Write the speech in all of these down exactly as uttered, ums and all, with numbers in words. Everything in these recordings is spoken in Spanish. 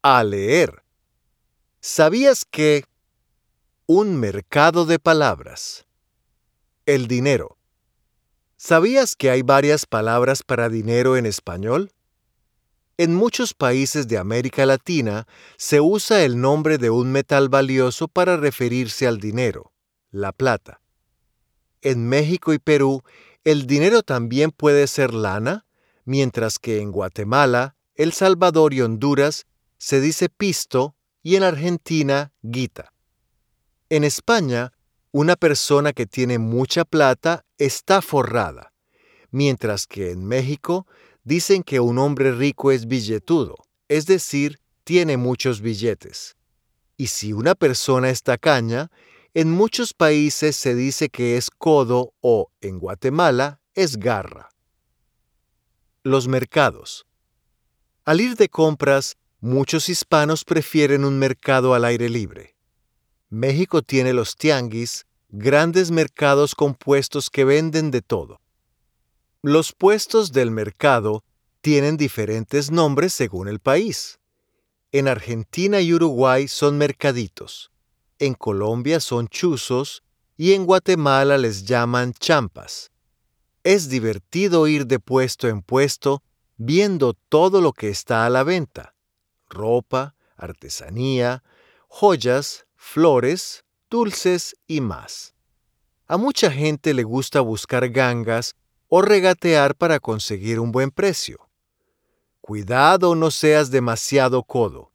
a leer. ¿Sabías que un mercado de palabras? El dinero. ¿Sabías que hay varias palabras para dinero en español? En muchos países de América Latina se usa el nombre de un metal valioso para referirse al dinero, la plata. En México y Perú, el dinero también puede ser lana, mientras que en Guatemala, El Salvador y Honduras se dice pisto y en Argentina guita. En España, una persona que tiene mucha plata está forrada, mientras que en México dicen que un hombre rico es billetudo, es decir, tiene muchos billetes. Y si una persona es tacaña, en muchos países se dice que es codo o, en Guatemala, es garra. Los mercados. Al ir de compras, muchos hispanos prefieren un mercado al aire libre. México tiene los tianguis, grandes mercados compuestos que venden de todo. Los puestos del mercado tienen diferentes nombres según el país. En Argentina y Uruguay son mercaditos, en Colombia son chuzos y en Guatemala les llaman champas. Es divertido ir de puesto en puesto viendo todo lo que está a la venta: ropa, artesanía, joyas, flores, dulces y más. A mucha gente le gusta buscar gangas o regatear para conseguir un buen precio. Cuidado, no seas demasiado codo.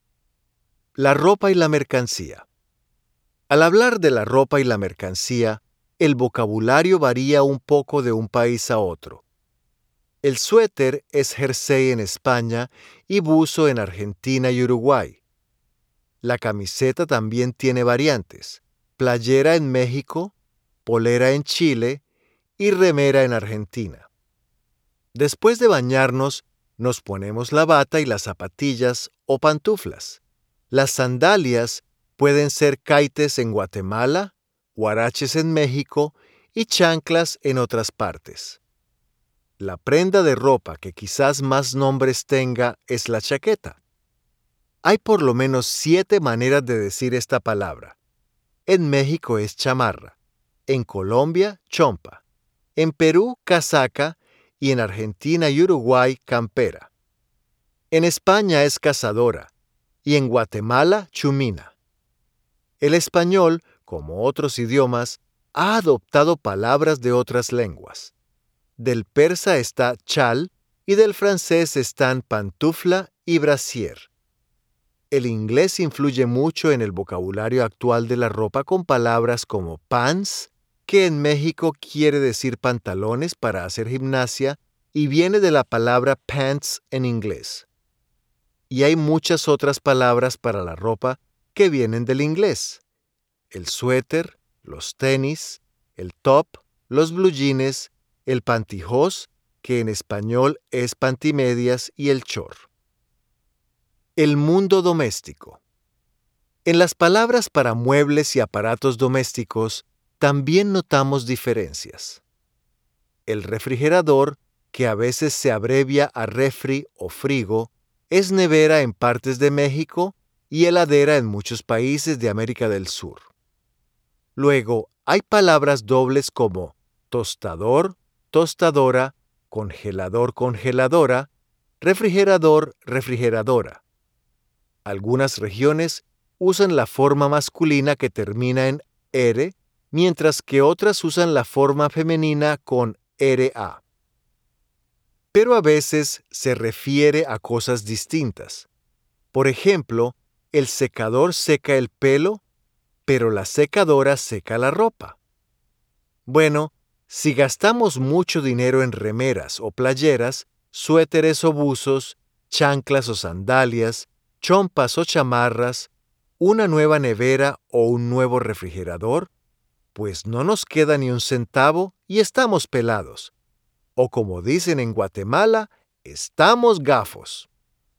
La ropa y la mercancía. Al hablar de la ropa y la mercancía, el vocabulario varía un poco de un país a otro. El suéter es jersey en España y buzo en Argentina y Uruguay. La camiseta también tiene variantes: playera en México, polera en Chile y remera en Argentina. Después de bañarnos, nos ponemos la bata y las zapatillas o pantuflas. Las sandalias pueden ser caites en Guatemala, huaraches en México y chanclas en otras partes. La prenda de ropa que quizás más nombres tenga es la chaqueta. Hay por lo menos siete maneras de decir esta palabra. En México es chamarra, en Colombia chompa, en Perú casaca y en Argentina y Uruguay campera. En España es cazadora y en Guatemala chumina. El español, como otros idiomas, ha adoptado palabras de otras lenguas. Del persa está chal y del francés están pantufla y brasier. El inglés influye mucho en el vocabulario actual de la ropa con palabras como pants, que en México quiere decir pantalones para hacer gimnasia y viene de la palabra pants en inglés. Y hay muchas otras palabras para la ropa que vienen del inglés: el suéter, los tenis, el top, los blue jeans, el pantyhose, que en español es pantimedias, y el short. El mundo doméstico. En las palabras para muebles y aparatos domésticos también notamos diferencias. El refrigerador, que a veces se abrevia a refri o frigo, es nevera en partes de México y heladera en muchos países de América del Sur. Luego, hay palabras dobles como tostador, tostadora, congelador, congeladora, refrigerador, refrigeradora. Algunas regiones usan la forma masculina que termina en ere, mientras que otras usan la forma femenina con era. Pero a veces se refiere a cosas distintas. Por ejemplo, el secador seca el pelo, pero la secadora seca la ropa. Bueno, si gastamos mucho dinero en remeras o playeras, suéteres o buzos, chanclas o sandalias, chompas o chamarras, una nueva nevera o un nuevo refrigerador, pues no nos queda ni un centavo y estamos pelados. O como dicen en Guatemala, estamos gafos.